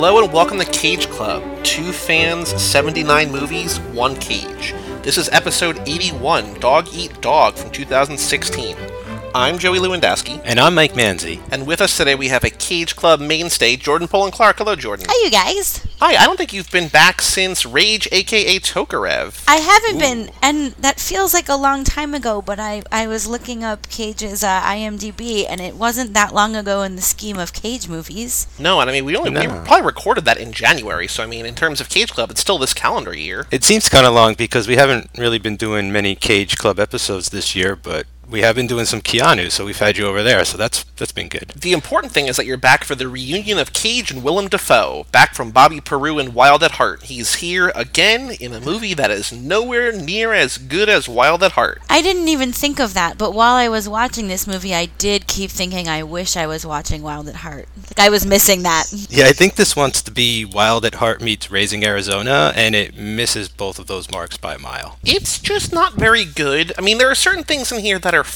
Hello and welcome to Cage Club. 2 fans, 79 movies, 1 cage. This is episode 81, Dog Eat Dog from 2016. I'm Joey Lewandowski. And I'm Mike Manzi. And with us today we have a Cage Club mainstay, Jordan Poland-Clark. Hello, Jordan. Hi, you guys. Hi, I don't think you've been back since Rage, a.k.a. Tokarev. I haven't been, and that feels like a long time ago, but I was looking up Cage's IMDb, and it wasn't that long ago in the scheme of Cage movies. No, and I mean, we probably recorded that in January, so I mean, in terms of Cage Club, it's still this calendar year. It seems kind of long because we haven't really been doing many Cage Club episodes this year, but we have been doing some Keanu, so we've had you over there, so that's been good. The important thing is that you're back for the reunion of Cage and Willem Dafoe, back from Bobby Peru and Wild at Heart. He's here again in a movie that is nowhere near as good as Wild at Heart. I didn't even think of that, but while I was watching this movie, I did keep thinking I wish I was watching Wild at Heart. Like, I was missing that. Yeah, I think this wants to be Wild at Heart meets Raising Arizona, and it misses both of those marks by a mile. It's just not very good. I mean, there are certain things in here that are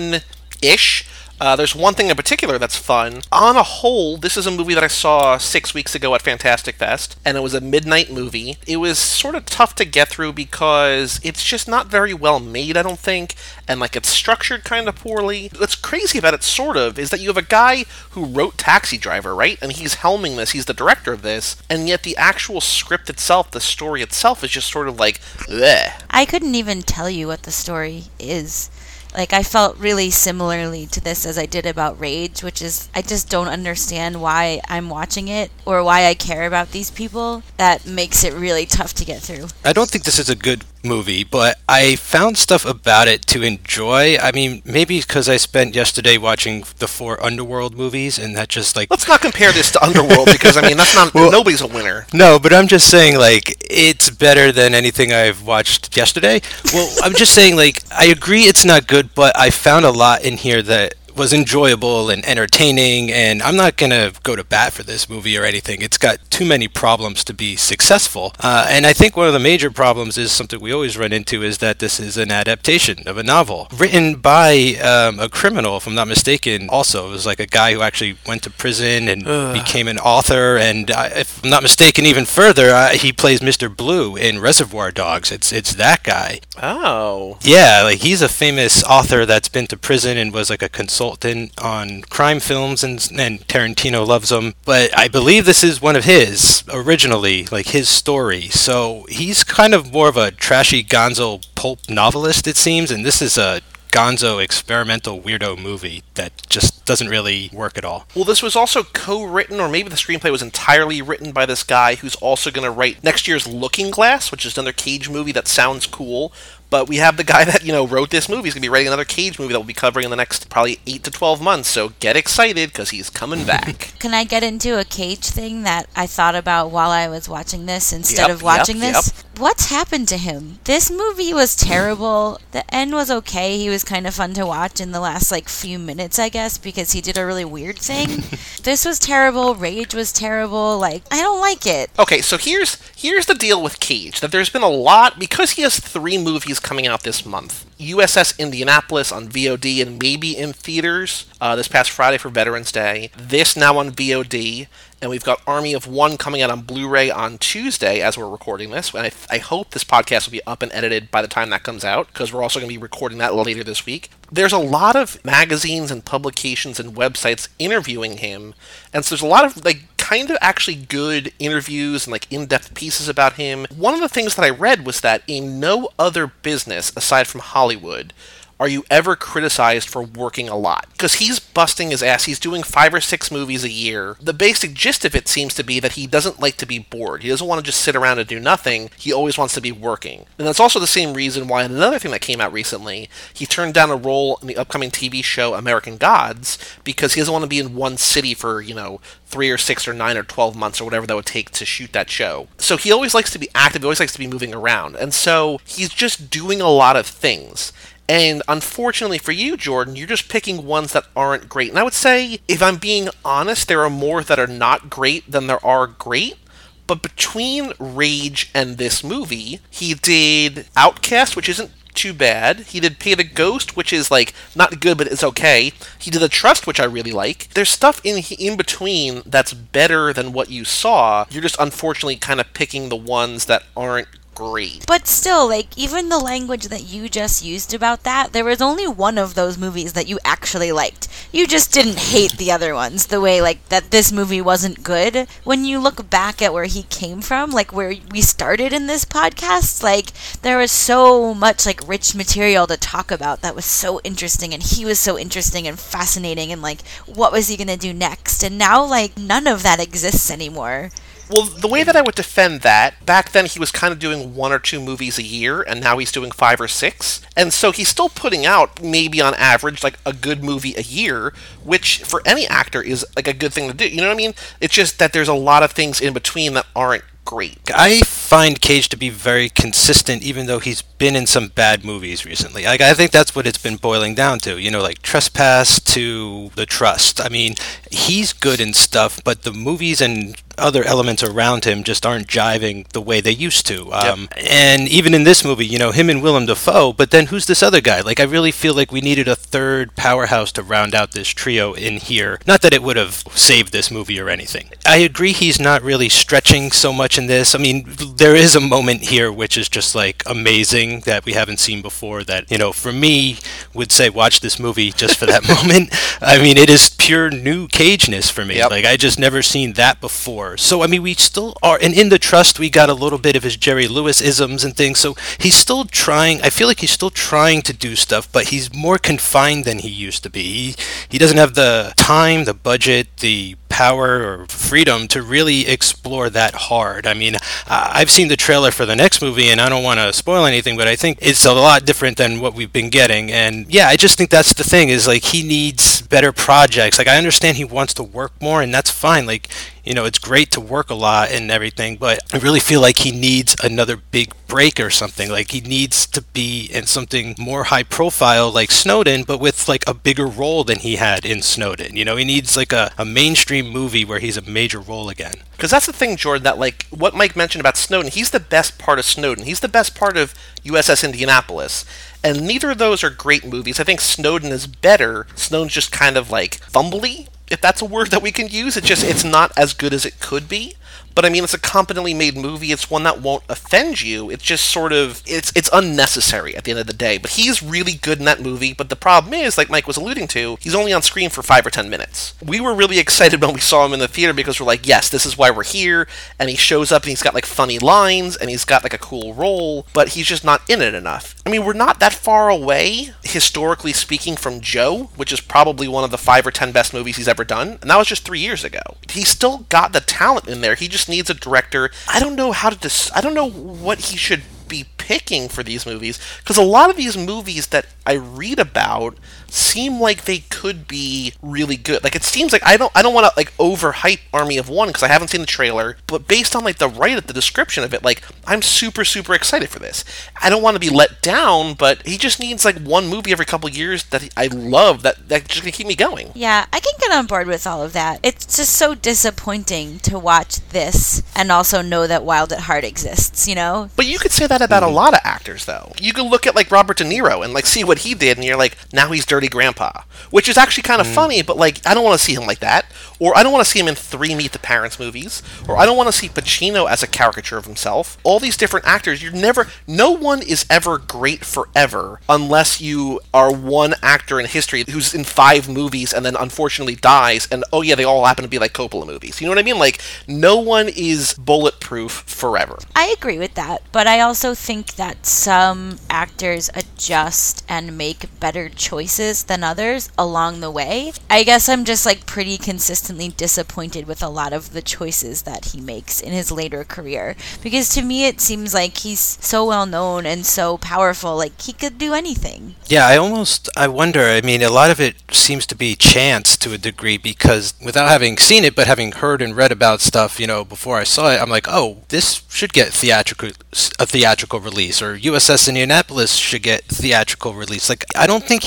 fun-ish. There's one thing in particular that's fun. On a whole, this is a movie that I saw 6 weeks ago at Fantastic Fest, and it was a midnight movie. It was sort of tough to get through because it's just not very well made, I don't think, and like it's structured kind of poorly. What's crazy about it, sort of, is that you have a guy who wrote Taxi Driver, right? And he's helming this, he's the director of this, and yet the actual script itself, the story itself, is just sort of like, bleh. I couldn't even tell you what the story is. Like, I felt really similarly to this as I did about Rage, which is, I just don't understand why I'm watching it or why I care about these people. That makes it really tough to get through. I don't think this is a good movie, but I found stuff about it to enjoy. I mean, maybe because I spent yesterday watching the 4 Underworld movies, and that just like... Let's not compare this to Underworld, because, I mean, that's not... Well, nobody's a winner. No, but I'm just saying, like, it's better than anything I've watched yesterday. Well, I'm just saying, like, I agree it's not good, but I found a lot in here that was enjoyable and entertaining, and I'm not going to go to bat for this movie or anything. It's got too many problems to be successful. And I think one of the major problems is something we always run into is that this is an adaptation of a novel written by a criminal, if I'm not mistaken. Also, it was like a guy who actually went to prison and became an author, and if I'm not mistaken even further, he plays Mr. Blue in Reservoir Dogs. It's that guy. Oh. Yeah, like he's a famous author that's been to prison and was like a consultant on crime films, and Tarantino loves him. But I believe this is one of his, originally, like his story. So he's kind of more of a trashy gonzo pulp novelist, it seems, and this is a gonzo experimental weirdo movie that just doesn't really work at all. Well, this was also co-written, or maybe the screenplay was entirely written by this guy who's also going to write next year's Looking Glass, which is another Cage movie that sounds cool. But we have the guy that, wrote this movie. He's going to be writing another Cage movie that we'll be covering in the next probably 8 to 12 months. So get excited, because he's coming back. Can I get into a Cage thing that I thought about while I was watching this instead of watching this? What's happened to him? This movie was terrible. The end was okay. He was kind of fun to watch in the last, few minutes, I guess, because he did a really weird thing. This was terrible. Rage was terrible. I don't like it. Okay, so here's the deal with Cage. That there's been a lot, because he has 3 movies coming out this month. USS Indianapolis on VOD and maybe in theaters this past Friday for Veterans Day. This now on VOD. And we've got Army of One coming out on Blu-ray on Tuesday as we're recording this. And I hope this podcast will be up and edited by the time that comes out, because we're also going to be recording that later this week. There's a lot of magazines and publications and websites interviewing him. And so there's a lot of, kind of actually good interviews and, in-depth pieces about him. One of the things that I read was that in no other business, aside from Hollywood, are you ever criticized for working a lot? Because he's busting his ass. He's doing 5 or 6 movies a year. The basic gist of it seems to be that he doesn't like to be bored. He doesn't want to just sit around and do nothing. He always wants to be working. And that's also the same reason why, another thing that came out recently, he turned down a role in the upcoming TV show American Gods, because he doesn't want to be in one city for, 3 or 6 or 9 or 12 months or whatever that would take to shoot that show. So he always likes to be active. He always likes to be moving around. And so he's just doing a lot of things. And unfortunately for you, Jordan, you're just picking ones that aren't great. And I would say, if I'm being honest, there are more that are not great than there are great. But between Rage and this movie, he did Outcast, which isn't Too Bad. He did Pay the Ghost, which is like not good, but it's okay. He did The Trust, which I really like. There's stuff in between that's better than what you saw. You're just unfortunately kind of picking the ones that aren't great. But still, like, even the language that you just used about that, there was only one of those movies that you actually liked. You just didn't hate the other ones, the way, like, that this movie wasn't good. When you look back at where he came from, like, where we started in this podcast, like, there was so much, like, rich material to talk about that was so interesting, and he was so interesting and fascinating, and, like, what was he gonna do next? And now, like, none of that exists anymore. Well, the way that I would defend that, back then he was kind of doing 1 or 2 movies a year, and now he's doing 5 or 6. And so he's still putting out, maybe on average, like a good movie a year, which for any actor is like a good thing to do. You know what I mean? It's just that there's a lot of things in between that aren't great. I find Cage to be very consistent, even though he's been in some bad movies recently. Like, I think that's what it's been boiling down to. You know, like Trespass to The Trust. I mean, he's good in stuff, but the movies and other elements around him just aren't jiving the way they used to. And even in this movie, you know, him and Willem Dafoe, but then who's this other guy? Like, I really feel like we needed a third powerhouse to round out this trio in here. Not that it would have saved this movie or anything. I agree he's not really stretching so much in this. I mean, there is a moment here which is just, like, amazing that we haven't seen before that, you know, for me, would say watch this movie just for that moment. I mean, it is pure new Cageness for me. Like, I just never seen that before. So, I mean, we still are, and in The Trust, we got a little bit of his Jerry Lewis-isms and things, so he's still trying, I feel like he's still trying to do stuff, but he's more confined than he used to be. He doesn't have the time, the budget, the power or freedom to really explore that hard. I mean, I've seen the trailer for the next movie, and I don't want to spoil anything, but I think it's a lot different than what we've been getting, and yeah, I just think that's the thing, is like, he needs better projects. Like, I understand he wants to work more, and that's fine. Like, you know, it's great to work a lot and everything, but I really feel like he needs another big break or something. Like, he needs to be in something more high profile like Snowden, but with like a bigger role than he had in Snowden. You know, he needs like a mainstream movie where he's a major role again. Because that's the thing, Jordan, that like what Mike mentioned about Snowden, he's the best part of Snowden. He's the best part of USS Indianapolis. And neither of those are great movies. I think Snowden is better. Snowden's just kind of like fumbly, if that's a word that we can use. It's not as good as it could be. But I mean, it's a competently made movie. It's one that won't offend you. It's just sort of, it's unnecessary at the end of the day. But he's really good in that movie. But the problem is, like Mike was alluding to, he's only on screen for 5 or 10 minutes. We were really excited when we saw him in the theater because we're like, yes, this is why we're here. And he shows up and he's got like funny lines and he's got like a cool role, but he's just not in it enough. I mean, we're not that far away, historically speaking, from Joe, which is probably one of the 5 or 10 best movies he's ever done. And that was just 3 years ago. He's still got the talent in there. He just needs a director. I don't know I don't know what he should be picking for these movies, because a lot of these movies that I read about seem like they could be really good. Like, it seems like I don't want to like overhype Army of One because I haven't seen the trailer, but based on like the description of it, like, I'm super excited for this. I don't want to be let down, but he just needs like one movie every couple years that I love that just gonna keep me going. Yeah, I can get on board with all of that. It's just so disappointing to watch this and also know that Wild at Heart exists, you know? But you could say that about a lot of actors, though. You could look at like Robert De Niro and like see what he did, and you're like, now he's Dirty Grandpa, which is actually kind of funny, but like, I don't want to see him like that. Or I don't want to see him in 3 Meet the Parents movies. Or I don't want to see Pacino as a caricature of himself. All these different actors, no one is ever great forever unless you are one actor in history who's in 5 movies and then unfortunately dies, and oh yeah, they all happen to be like Coppola movies. You know what I mean? Like, no one is bulletproof forever. I agree with that, but I also think that some actors adjust and make better choices than others along the way. I guess I'm just like pretty consistently disappointed with a lot of the choices that he makes in his later career, because to me it seems like he's so well known and so powerful, like he could do anything. Yeah, I wonder, I mean, a lot of it seems to be chance to a degree, because without having seen it but having heard and read about stuff, you know, before I saw it, I'm like, oh, this should get a theatrical release, or USS Indianapolis should get theatrical release. Like, I don't think he thinks he's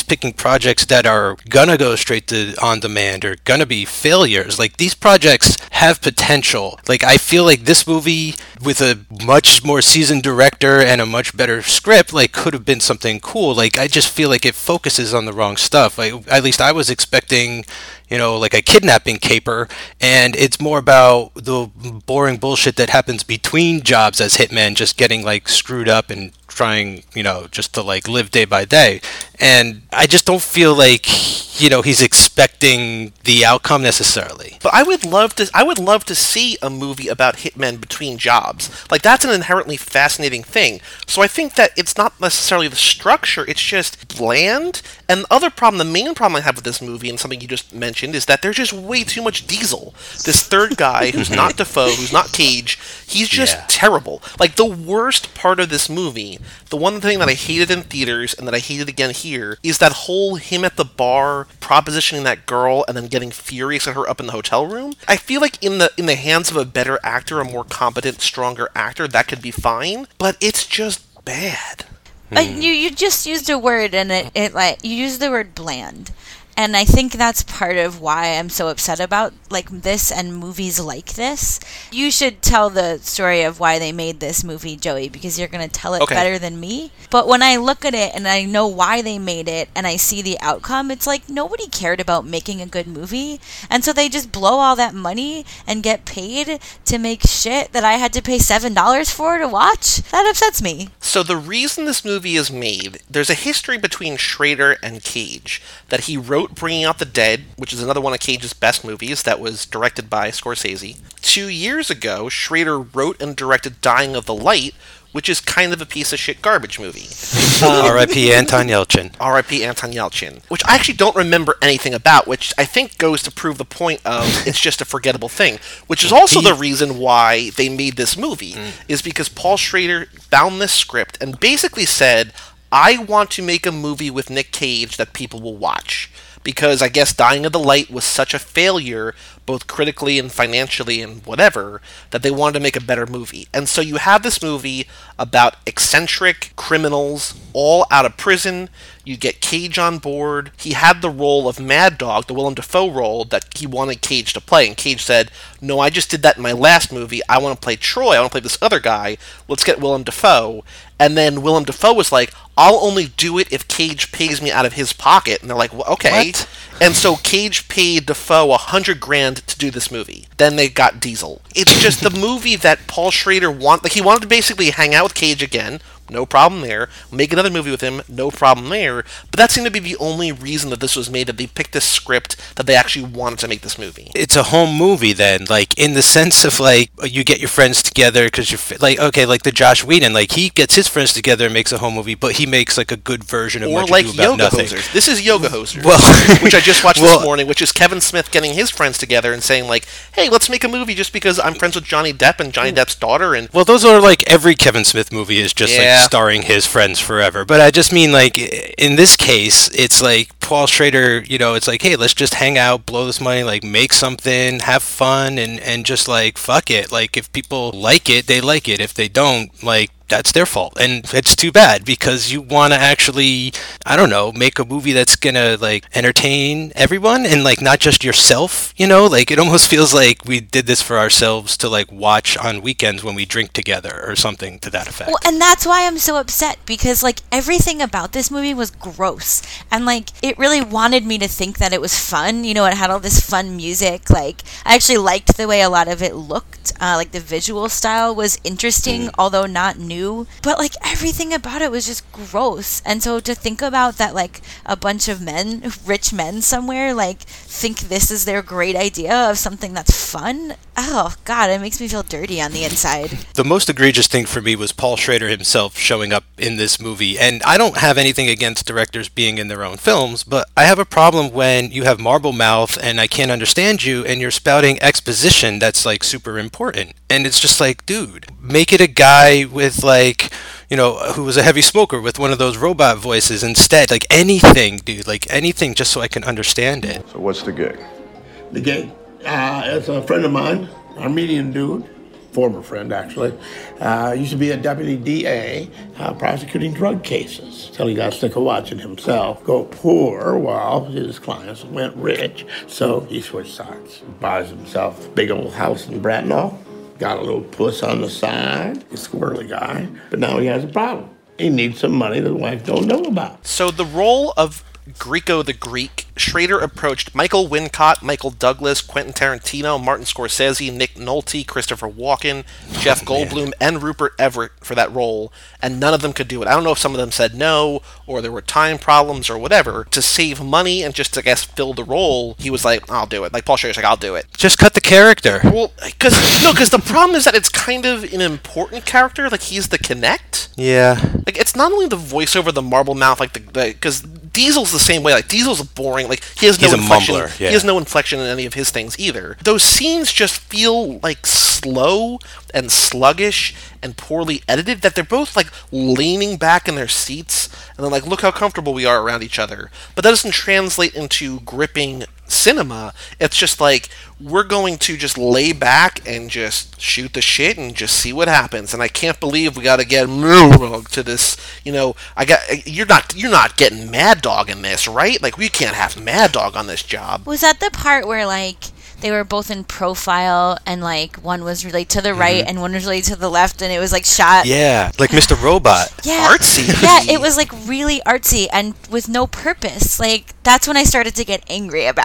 he's picking projects that are gonna go straight to on demand or gonna be failures. Like, these projects have potential. Like, I feel like this movie with a much more seasoned director and a much better script, like, could have been something cool. Like, I just feel like it focuses on the wrong stuff. Like, at least I was expecting, like a kidnapping caper, and it's more about the boring bullshit that happens between jobs as hitmen, just getting like screwed up and trying, just to like live day by day. And I just don't feel like, he's expecting the outcome necessarily. But I would love to see a movie about hitmen between jobs. Like, that's an inherently fascinating thing. So I think that it's not necessarily the structure, it's just bland. And the main problem I have with this movie, and something you just mentioned, is that there's just way too much Diesel. This third guy, who's not Dafoe, who's not Cage, he's just terrible. Like, the worst part of this movie, the one thing that I hated in theaters and that I hated again here, is that whole him at the bar propositioning that girl and then getting furious at her up in the hotel room. I feel like in the hands of a better actor, a more competent, stronger actor, that could be fine, but it's just bad. You just used a word, and it like you used the word bland. And I think that's part of why I'm so upset about like this and movies like this. You should tell the story of why they made this movie, Joey, because you're going to tell it better than me. But when I look at it and I know why they made it and I see the outcome, it's like nobody cared about making a good movie. And so they just blow all that money and get paid to make shit that I had to pay $7 for to watch. That upsets me. So the reason this movie is made, there's a history between Schrader and Cage that he wrote Bringing Out the Dead, which is another one of Cage's best movies that was directed by Scorsese. 2 years ago, Schrader wrote and directed Dying of the Light, which is kind of a piece of shit garbage movie. R.I.P. Anton Yelchin. R.I.P. Anton Yelchin. Which I actually don't remember anything about, which I think goes to prove the point of it's just a forgettable thing. Which is also the reason why they made this movie, is because Paul Schrader found this script and basically said, I want to make a movie with Nick Cage that people will watch. Because I guess Dying of the Light was such a failure, both critically and financially and whatever, that they wanted to make a better movie. And so you have this movie about eccentric criminals all out of prison. You get Cage on board. He had the role of Mad Dog, the Willem Dafoe role that he wanted Cage to play. And Cage said, no, I just did that in my last movie. I want to play Troy. I want to play this other guy. Let's get Willem Dafoe. And then Willem Dafoe was like, I'll only do it if Cage pays me out of his pocket. And they're like, well, okay. What? And so Cage paid Dafoe $100,000 to do this movie. Then they got Diesel. It's just the movie that Paul Schrader he wanted to basically hang out with Cage again. No problem there. Make another movie with him. No problem there. But that seemed to be the only reason that this was made, that they picked this script, that they actually wanted to make this movie. It's a home movie then, like, in the sense of, like, you get your friends together because you're, like, okay, like the Josh Whedon, like, he gets his friends together and makes a home movie, but he makes, like, a good version of Or What like You Do About Yoga Nothing. Hosers. This is Yoga Hosers, Well, which I just watched this morning, which is Kevin Smith getting his friends together and saying, like, hey, let's make a movie just because I'm friends with Johnny Depp and Johnny Depp's daughter. And well, those are, like, every Kevin Smith movie is just, like, starring his friends forever. But I just mean, like, in this case, it's like Paul Schrader, it's like, hey, let's just hang out, blow this money, like, make something, have fun, and just, like, fuck it. Like, if people like it, they like it. If they don't, like, that's their fault. And it's too bad, because you want to actually, I don't know, make a movie that's gonna, like, entertain everyone and, like, not just yourself, like, it almost feels like we did this for ourselves to, like, watch on weekends when we drink together or something to that effect. Well, and that's why I'm so upset, because, like, everything about this movie was gross, and, like, it really wanted me to think that it was fun. It had all this fun music. Like, I actually liked the way a lot of it looked. Like, the visual style was interesting, although not new. But, like, everything about it was just gross. And so to think about that, like, a bunch of men, rich men somewhere, like, think this is their great idea of something that's fun, oh, God, it makes me feel dirty on the inside. The most egregious thing for me was Paul Schrader himself showing up in this movie. And I don't have anything against directors being in their own films, but I have a problem when you have marble mouth and I can't understand you and you're spouting exposition that's, like, super important. And it's just like, dude, make it a guy with, like, who was a heavy smoker with one of those robot voices instead. Like, anything, dude, like, anything, just so I can understand it. So what's the gig? The gig? It's a friend of mine, Armenian dude. former friend actually, used to be a deputy DA prosecuting drug cases until he got sick of watching himself go poor while his clients went rich. So he switched sides. Buys himself a big old house in Bracknell, got a little puss on the side, a squirrely guy, but now he has a problem. He needs some money that the wife don't know about. So the role of Greco the Greek, Schrader approached Michael Wincott, Michael Douglas, Quentin Tarantino, Martin Scorsese, Nick Nolte, Christopher Walken, Jeff Goldblum, and Rupert Everett for that role, and none of them could do it. I don't know if some of them said no, or there were time problems, or whatever. To save money and just, I guess, fill the role, he was like, I'll do it. Like, Paul Schrader's like, I'll do it. Just cut the character. Well, because the problem is that it's kind of an important character. Like, he's the Connect. Yeah. Like, it's not only the voiceover, the marble mouth, like, because Diesel's the same way. Like, Diesel's boring. Like, he has no He's a inflection. mumbler, yeah. He has no inflection in any of his things either. Those scenes just feel like slow and sluggish and poorly edited. That they're both like leaning back in their seats and then like, look how comfortable we are around each other. But that doesn't translate into gripping cinema. It's just like, we're going to just lay back and just shoot the shit and just see what happens. And I can't believe we got to get to this. You're not getting Mad Dog in this, right? Like, we can't have Mad Dog on this job. Was that the part where like they were both in profile and like one was really to the right and one was really to the left and it was like shot? Yeah, like Mr. Robot. Yeah. Artsy. Yeah, it was like really artsy and with no purpose. Like, that's when I started to get angry about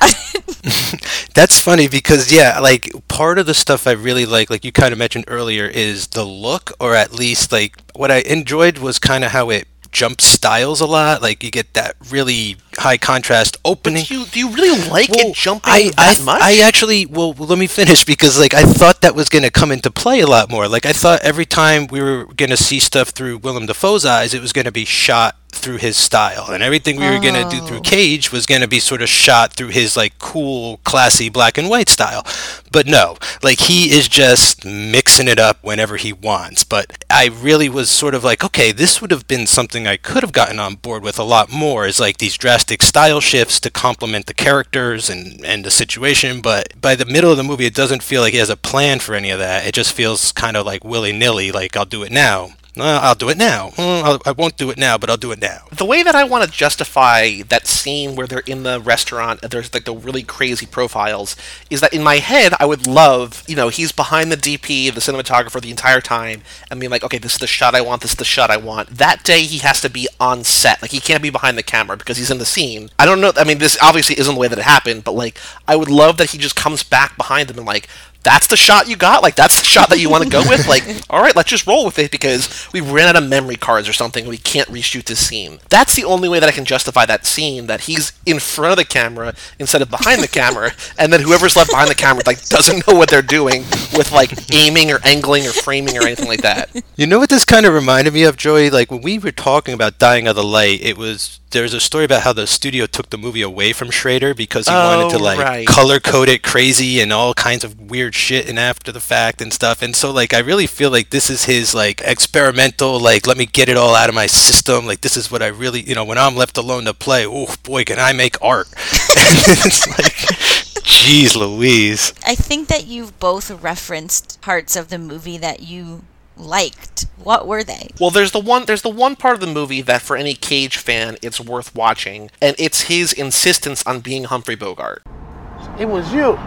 it. That's funny because, yeah, like, part of the stuff I really like you kind of mentioned earlier, is the look, or at least, like, what I enjoyed was kind of how it jump styles a lot. Like, you get that really high contrast opening. But do you really like it jumping that much? I actually, let me finish, because like I thought that was going to come into play a lot more. Like, I thought every time we were going to see stuff through Willem Dafoe's eyes, it was going to be shot through his style, and everything we were going to do through Cage was going to be sort of shot through his like cool, classy black and white style. But no, like, he is just mixing it up whenever he wants. But I really was sort of like, okay, this would have been something I could have gotten on board with a lot more, is like these drastic style shifts to complement the characters and the situation. But by the middle of the movie, it doesn't feel like he has a plan for any of that. It just feels kind of like willy-nilly, like, I'll do it now. I'll do it now. I won't do it now, but I'll do it now. The way that I want to justify that scene where they're in the restaurant and there's like the really crazy profiles is that in my head I would love, he's behind the DP, the cinematographer, the entire time, and being like, okay, this is the shot I want, this is the shot I want. That day he has to be on set. Like, he can't be behind the camera because he's in the scene. I don't know, I mean, this obviously isn't the way that it happened, but like, I would love that he just comes back behind them and like, that's the shot you got? Like, that's the shot that you want to go with? Like, all right, let's just roll with it because we ran out of memory cards or something and we can't reshoot this scene. That's the only way that I can justify that scene, that he's in front of the camera instead of behind the camera, and then whoever's left behind the camera, like, doesn't know what they're doing with, like, aiming or angling or framing or anything like that. You know what this kind of reminded me of, Joey? Like, when we were talking about Dying of the Light, there's a story about how the studio took the movie away from Schrader because he wanted to, like, color code it crazy and all kinds of weird shit and after the fact and stuff. And so, like, I really feel like this is his, like, experimental, like, let me get it all out of my system. Like, this is what I really, when I'm left alone to play, oh boy, can I make art. And it's like, geez Louise. I think that you've both referenced parts of the movie that you liked. What were they? Well, there's the one part of the movie that for any Cage fan it's worth watching, and it's his insistence on being Humphrey Bogart. It was you.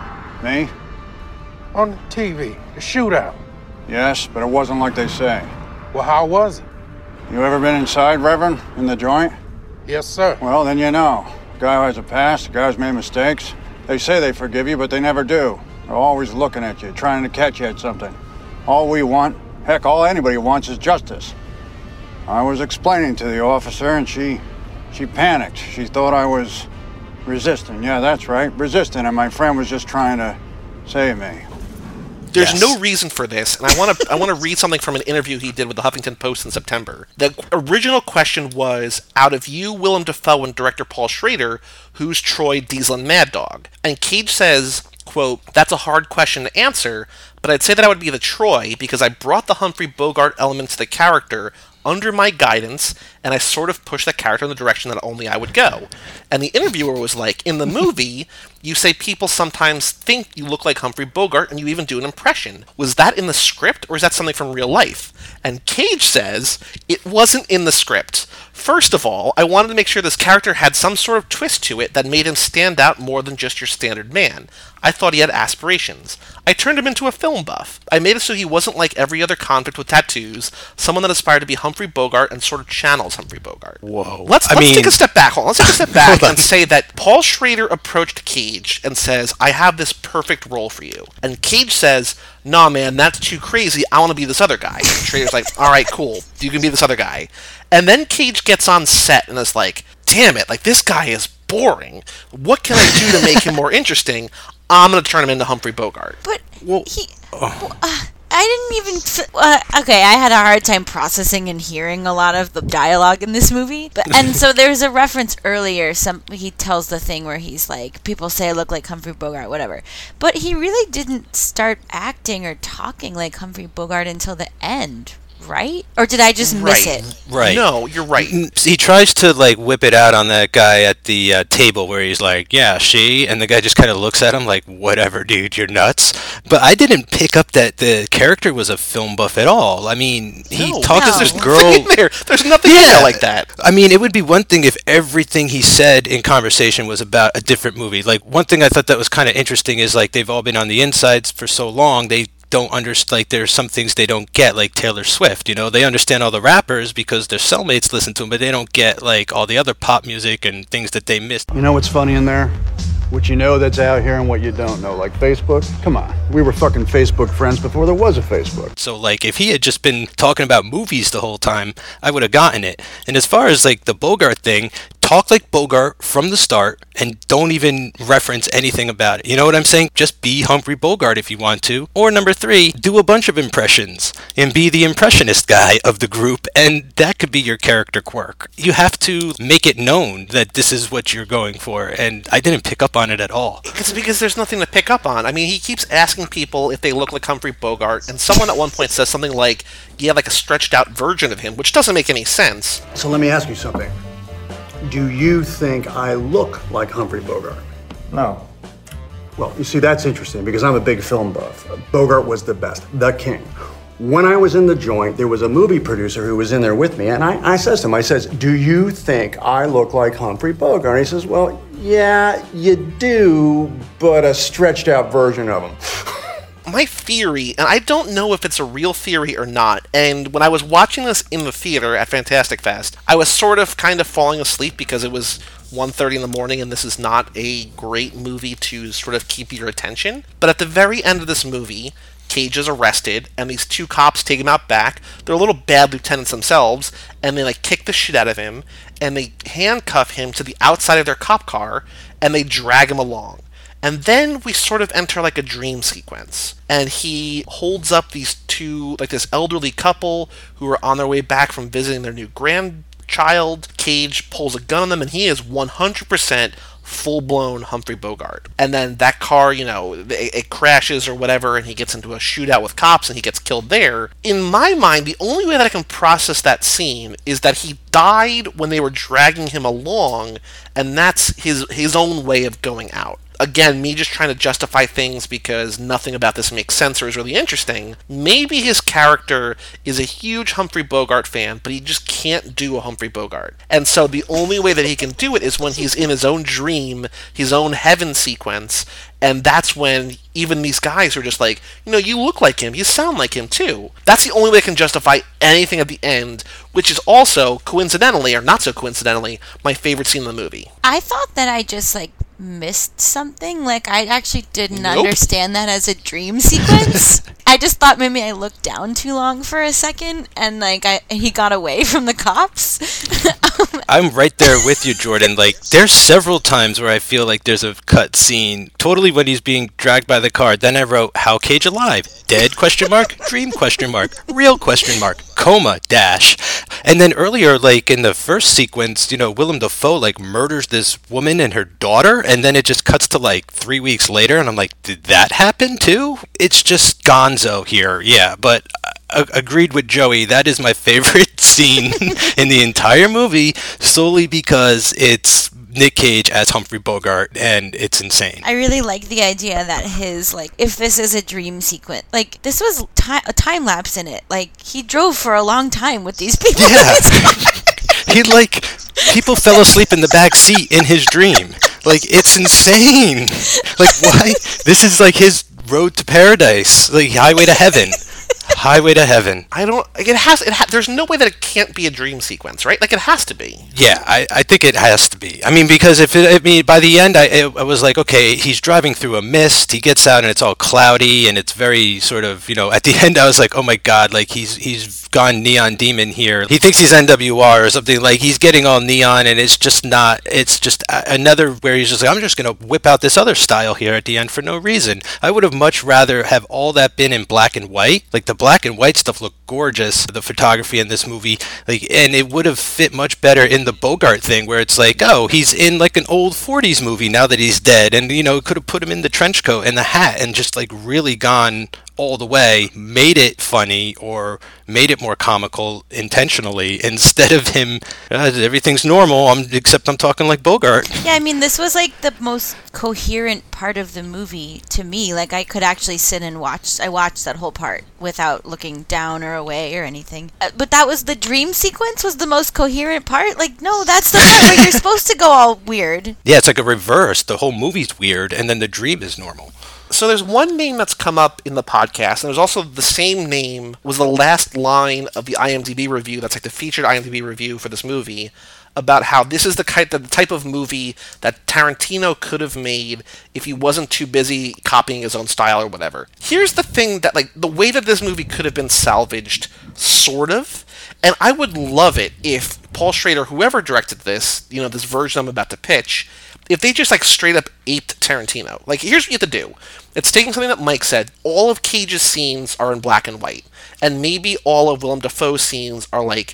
Me? On the TV, the shootout. Yes, but it wasn't like they say. Well, how was it? You ever been inside, Reverend? In the joint? Yes, sir. Well, then you know. A guy who has a past, a guy who's made mistakes. They say they forgive you, but they never do. They're always looking at you, trying to catch you at something. All we want, heck, all anybody wants is justice. I was explaining to the officer, and she panicked. She thought I was resisting. Yeah, that's right, resisting, and my friend was just trying to save me. There's no reason for this, and I want to read something from an interview he did with the Huffington Post in September. The original question was, out of you, Willem Dafoe, and director Paul Schrader, who's Troy, Diesel, and Mad Dog? And Cage says, quote, that's a hard question to answer, but I'd say that I would be the Troy because I brought the Humphrey Bogart element to the character, under my guidance, and I sort of pushed the character in the direction that only I would go. And the interviewer was like, in the movie, you say people sometimes think you look like Humphrey Bogart, and you even do an impression. Was that in the script, or is that something from real life? And Cage says, it wasn't in the script. First of all, I wanted to make sure this character had some sort of twist to it that made him stand out more than just your standard man. I thought he had aspirations. I turned him into a film buff. I made it so he wasn't like every other convict with tattoos, someone that aspired to be Humphrey Bogart and sort of channels Humphrey Bogart. Whoa. Let's take a step back. Let's take a step back and say that Paul Schrader approached Cage and says, I have this perfect role for you. And Cage says, nah, man, that's too crazy. I want to be this other guy. And Schrader's like, all right, cool. You can be this other guy. And then Cage gets on set and is like, damn it, like this guy is boring. What can I do to make him more interesting? I'm going to turn him into Humphrey Bogart. But I didn't even... okay, I had a hard time processing and hearing a lot of the dialogue in this movie. And so there's a reference earlier. He tells the thing where he's like, people say I look like Humphrey Bogart, whatever. But he really didn't start acting or talking like Humphrey Bogart until the end, right? Or did I just miss it? Right. No, you're right. He tries to like whip it out on that guy at the table where he's like, yeah, she, and the guy just kind of looks at him like, whatever, dude, you're nuts. But I didn't pick up that the character was a film buff at all. I mean, he talks to this girl. There's nothing in there like that. I mean, it would be one thing if everything he said in conversation was about a different movie. Like, one thing I thought that was kind of interesting is like they've all been on the insides for so long, they don't understand, like there's some things they don't get, like Taylor Swift, you know, they understand all the rappers because their cellmates listen to them, but they don't get like all the other pop music and things that they missed. You know what's funny in there? What you know that's out here and what you don't know. Like Facebook? Come on. We were fucking Facebook friends before there was a Facebook. So like if he had just been talking about movies the whole time, I would have gotten it. And as far as like the Bogart thing, talk like Bogart from the start and don't even reference anything about it. You know what I'm saying? Just be Humphrey Bogart if you want to. Or number 3, do a bunch of impressions and be the impressionist guy of the group, and that could be your character quirk. You have to make it known that this is what you're going for, and I didn't pick up on it at all. It's because there's nothing to pick up on. I mean, he keeps asking people if they look like Humphrey Bogart, and someone at one point says something like, yeah, like a stretched out version of him, which doesn't make any sense. So let me ask you something. Do you think I look like Humphrey Bogart? No. Well, you see, that's interesting because I'm a big film buff. Bogart was the best, the king. When I was in the joint, there was a movie producer who was in there with me, and I says to him, I says, do you think I look like Humphrey Bogart? And he says, well, yeah, you do, but a stretched out version of him. My theory, and I don't know if it's a real theory or not, and when I was watching this in the theater at Fantastic Fest, I was sort of kind of falling asleep because it was 1:30 in the morning and this is not a great movie to sort of keep your attention. But at the very end of this movie, Cage is arrested, and these 2 cops take him out back. They're little bad lieutenants themselves, and they like kick the shit out of him, and they handcuff him to the outside of their cop car, and they drag him along. And then we sort of enter like a dream sequence. And he holds up these 2, like this elderly couple who are on their way back from visiting their new grandchild. Cage pulls a gun on them, and he is 100% full-blown Humphrey Bogart. And then that car, you know, it crashes or whatever, and he gets into a shootout with cops, and he gets killed there. In my mind, the only way that I can process that scene is that he died when they were dragging him along, and that's his own way of going out. Again, me just trying to justify things because nothing about this makes sense or is really interesting. Maybe his character is a huge Humphrey Bogart fan, but he just can't do a Humphrey Bogart. And so the only way that he can do it is when he's in his own dream, his own heaven sequence, and that's when even these guys are just like, you know, you look like him, you sound like him too. That's the only way I can justify anything at the end, which is also, coincidentally, or not so coincidentally, my favorite scene in the movie. I thought that I just, missed something. I actually didn't understand that as a dream sequence. I just thought maybe I looked down too long for a second, and he got away from the cops. I'm right there with you, Jordan. There's several times where I feel like there's a cut scene, totally when he's being dragged by the car. Then I wrote, how Cage alive? Dead, ? Dream, ? Real, ? Coma, . And then earlier, in the first sequence, Willem Dafoe, murders this woman and her daughter, and then it just cuts to, 3 weeks later, and I'm like, did that happen, too? It's just gonzo here, yeah, but agreed with Joey. That is my favorite scene in the entire movie, solely because it's Nick Cage as Humphrey Bogart, and it's insane. I really like the idea that his, like, if this is a dream sequence, like, this was a time lapse in it. Like, he drove for a long time with these people. Yeah. He, like, people fell asleep in the back seat in his dream. Like, it's insane. Like, why? This is like his road to paradise, like highway to heaven. Highway to heaven. I don't. Like, there's no way that it can't be a dream sequence, right? Like, it has to be. Yeah, I think it has to be. I mean, because by the end, I was like, okay, he's driving through a mist. He gets out and it's all cloudy and it's very sort of, at the end, I was like, oh my god, like he's gone Neon Demon here. He thinks he's NWR or something. Like, he's getting all neon, and it's just not. It's just another where he's just like, I'm just gonna whip out this other style here at the end for no reason. I would have much rather have all that been in black and white. Like, the black and white stuff looked gorgeous, the photography in this movie, like, and it would have fit much better in the Bogart thing, where it's like, oh, he's in like an old 40s movie now that he's dead, and could have put him in the trench coat and the hat and just like really gone all the way, made it funny or made it more comical intentionally, instead of him, everything's normal, except I'm talking like Bogart. Yeah, I mean, this was like the most coherent part of the movie to me. Like, I could actually sit and watched that whole part without looking down or away or anything. But that was the dream sequence was the most coherent part? Like, no, that's the part where you're supposed to go all weird. Yeah, it's like a reverse. The whole movie's weird, and then the dream is normal. So there's one name that's come up in the podcast, and there's also the same name was the last line of the IMDb review. That's like the featured IMDb review for this movie, about how this is the type of movie that Tarantino could have made if he wasn't too busy copying his own style or whatever. Here's the thing that, like, the way that this movie could have been salvaged, sort of, and I would love it if Paul Schrader, whoever directed this, this version I'm about to pitch, if they just, like, straight up aped Tarantino. Like, here's what you have to do. It's taking something that Mike said. All of Cage's scenes are in black and white. And maybe all of Willem Dafoe's scenes are, like,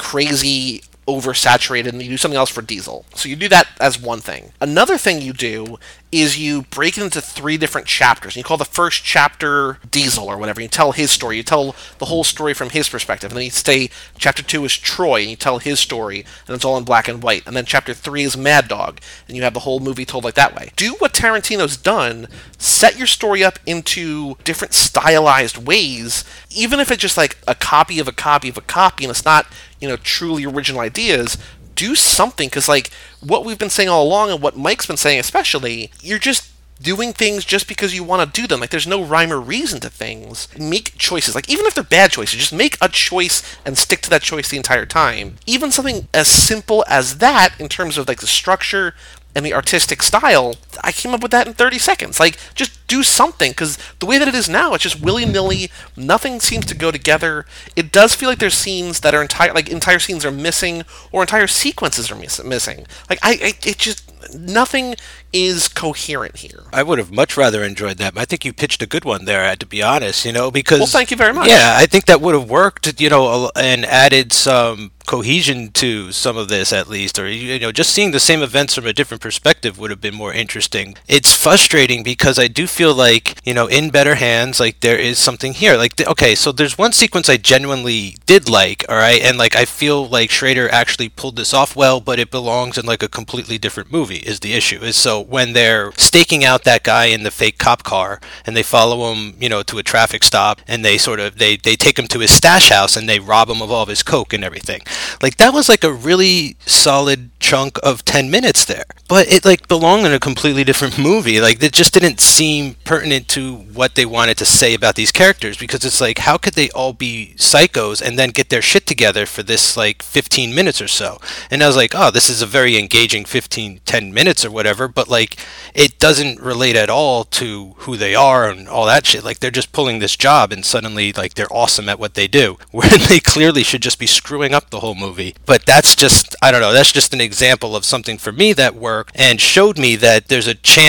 crazy, oversaturated, and you do something else for Diesel. So you do that as one thing. Another thing you do is you break it into 3 different chapters. You call the first chapter Diesel or whatever. You tell his story. You tell the whole story from his perspective. And then you say chapter 2 is Troy, and you tell his story, and it's all in black and white. And then chapter 3 is Mad Dog, and you have the whole movie told like that way. Do what Tarantino's done. Set your story up into different stylized ways, even if it's just like a copy of a copy of a copy, and it's not, truly original ideas. Do something, because, like, what we've been saying all along, and what Mike's been saying especially, you're just doing things just because you want to do them. Like, there's no rhyme or reason to things. Make choices. Like, even if they're bad choices, just make a choice and stick to that choice the entire time. Even something as simple as that, in terms of, like, the structure and the artistic style, I came up with that in 30 seconds. Like, just do something, because the way that it is now, it's just willy-nilly, nothing seems to go together. It does feel like there's scenes that are entire scenes are missing, or entire sequences are missing. Like, it just, nothing is coherent here. I would have much rather enjoyed that. I think you pitched a good one there, to be honest, because... Well, thank you very much. Yeah, I think that would have worked, and added some cohesion to some of this, at least, or, just seeing the same events from a different perspective would have been more interesting. It's frustrating because I do feel like, in better hands, like, there is something here. Like, okay, so there's one sequence I genuinely did like, all right, and, like, I feel like Schrader actually pulled this off well, but it belongs in, like, a completely different movie, is the issue. Is so when they're staking out that guy in the fake cop car, and they follow him, to a traffic stop, and they take him to his stash house, and they rob him of all of his coke and everything. Like, that was, like, a really solid chunk of 10 minutes there. But it, like, belonged in a completely different movie. Like, it just didn't seem pertinent to what they wanted to say about these characters, because it's like, how could they all be psychos and then get their shit together for this, like, 15 minutes or so? And I was like, oh, this is a very engaging 10 minutes or whatever, but, like, it doesn't relate at all to who they are and all that shit. Like, they're just pulling this job, and suddenly, like, they're awesome at what they do, where they clearly should just be screwing up the whole movie. But that's just, I don't know, that's just an example of something for me that worked and showed me that there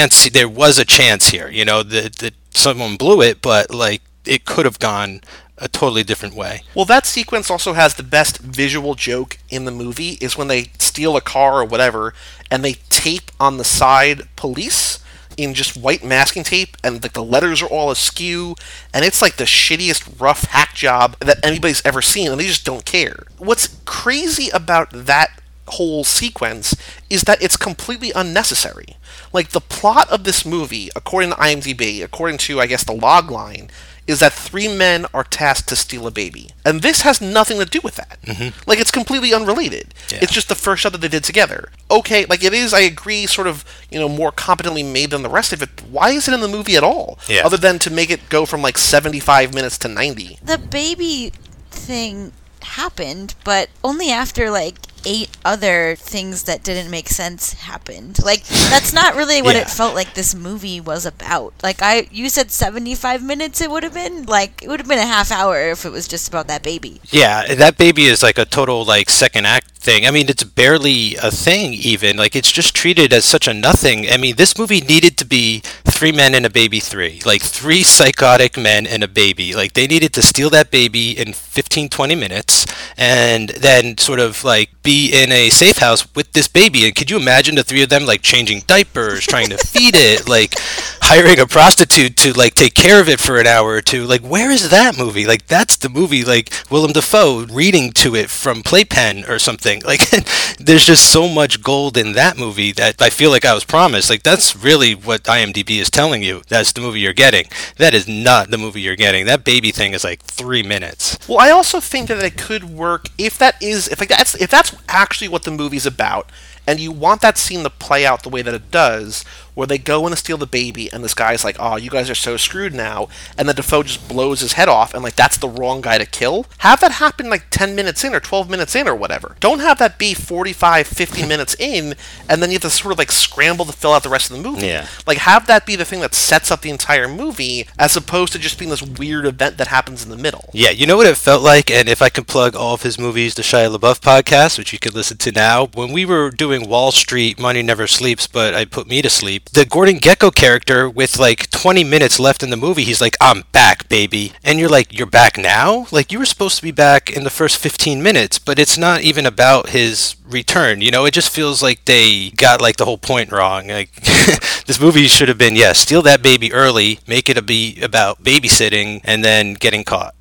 was a chance here, that someone blew it, but, like, it could have gone a totally different way. Well, that sequence also has the best visual joke in the movie, is when they steal a car or whatever, and they tape on the side police, in just white masking tape, and like the letters are all askew, and it's like the shittiest rough hack job that anybody's ever seen, and they just don't care. What's crazy about that whole sequence is that it's completely unnecessary. Like, the plot of this movie, according to IMDb, according to, I guess, the log line, is that 3 men are tasked to steal a baby. And this has nothing to do with that. Like, it's completely unrelated. Yeah. It's just the first shot that they did together. Okay, like, it is, I agree, sort of, more competently made than the rest of it. Why is it in the movie at all? Yeah. Other than to make it go from, like, 75 minutes to 90. The baby thing happened, but only after, like, 8 other things that didn't make sense happened. Like, that's not really what it felt like this movie was about. Like, you said 75 minutes it would have been? Like, it would have been a half hour if it was just about that baby. Yeah, that baby is like a total, like, second act thing. I mean, it's barely a thing, even. Like, it's just treated as such a nothing. I mean, this movie needed to be 3 men and a baby 3. Like, 3 psychotic men and a baby. Like, they needed to steal that baby in 15, 20 minutes, and then sort of, like, be in a safe house with this baby. And could you imagine the 3 of them, like, changing diapers, trying to feed it, like, hiring a prostitute to, like, take care of it for an hour or two? Like, where is that movie? Like, that's the movie, like, Willem Dafoe reading to it from Playpen or something. Like, there's just so much gold in that movie that I feel like I was promised. Like, that's really what IMDb is telling you. That's the movie you're getting. That is not the movie you're getting. That baby thing is like 3 minutes. Well, I also think that it could work if that's actually what the movie's about, and you want that scene to play out the way that it does, where they go in to steal the baby, and this guy's like, oh, you guys are so screwed now, and then Dafoe just blows his head off, and, like, that's the wrong guy to kill. Have that happen, like, 10 minutes in, or 12 minutes in, or whatever. Don't have that be 45, 50 minutes in, and then you have to sort of, like, scramble to fill out the rest of the movie. Yeah. Like, have that be the thing that sets up the entire movie, as opposed to just being this weird event that happens in the middle. Yeah, you know what it felt like? And if I could plug all of his movies, the Shia LaBeouf podcast, which you could listen to now, when we were doing Wall Street, Money Never Sleeps, but I Put Me to Sleep, the Gordon Gekko character, with like 20 minutes left in the movie, he's like, I'm back, baby. And you're like, you're back now? Like, you were supposed to be back in the first 15 minutes, but it's not even about his return. It just feels like they got like the whole point wrong. Like, this movie should have been, steal that baby early, make it be about babysitting, and then getting caught.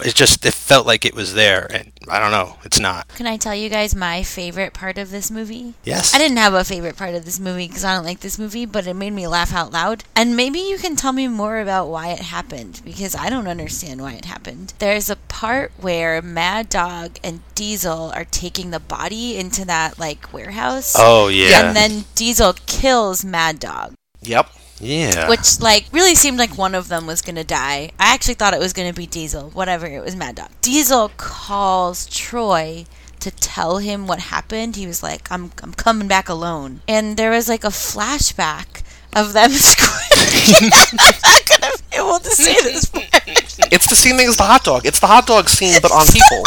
It felt like it was there, and I don't know, it's not. Can I tell you guys my favorite part of this movie? Yes. I didn't have a favorite part of this movie because I don't like this movie, but it made me laugh out loud. And maybe you can tell me more about why it happened, because I don't understand why it happened. There's a part where Mad Dog and Diesel are taking the body into that, like, warehouse. Oh, yeah. And then Diesel kills Mad Dog. Yep. Yeah. Which, like, really seemed like one of them was going to die. I actually thought it was going to be Diesel. Whatever, it was Mad Dog. Diesel calls Troy to tell him what happened. He was like, I'm coming back alone. And there was, like, a flashback of them screaming. I'm not going to be able to say this word. It's the same thing as the hot dog. It's the hot dog scene, but on people.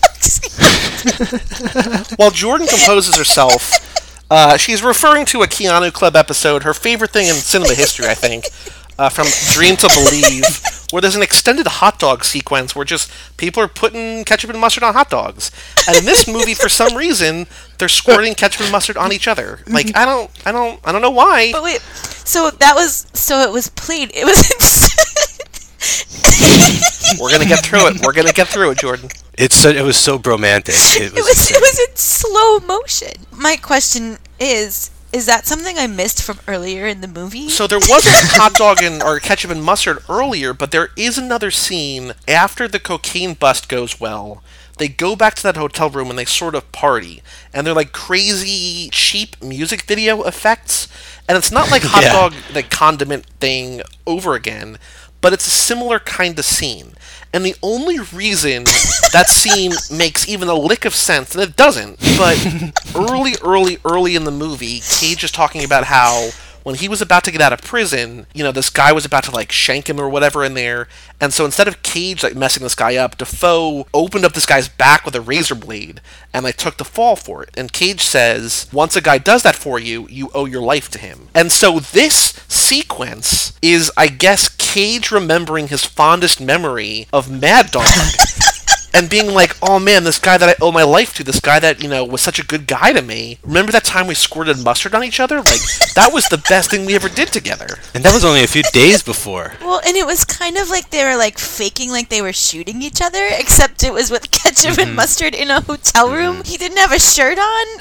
While Jordan composes herself, she's referring to a Keanu Club episode, her favorite thing in cinema history, I think, from Dream to Believe, where there's an extended hot dog sequence where just people are putting ketchup and mustard on hot dogs. And in this movie, for some reason, they're squirting ketchup and mustard on each other. Like, I don't know why. But wait, it was played. It was We're gonna get through it. We're gonna get through it, Jordan. It was so bromantic. It was in slow motion. My question is that something I missed from earlier in the movie? So there wasn't hot dog or ketchup and mustard earlier, but there is another scene after the cocaine bust goes well. They go back to that hotel room and they sort of party, and they're like crazy cheap music video effects, and it's not like hot dog, the condiment thing over again, but it's a similar kind of scene. And the only reason that scene makes even a lick of sense, and it doesn't, but early in the movie, Cage is talking about how when he was about to get out of prison, this guy was about to, like, shank him or whatever in there, and so instead of Cage, like, messing this guy up, Dafoe opened up this guy's back with a razor blade, and, like, took the fall for it. And Cage says, once a guy does that for you, you owe your life to him. And so this sequence is, I guess, Cage remembering his fondest memory of Mad Dog. and being like, oh man, this guy that I owe my life to, this guy that, was such a good guy to me. Remember that time we squirted mustard on each other? Like, that was the best thing we ever did together. And that was only a few days before. Well, and it was kind of like they were like faking like they were shooting each other, except it was with ketchup and mustard in a hotel room. He didn't have a shirt on.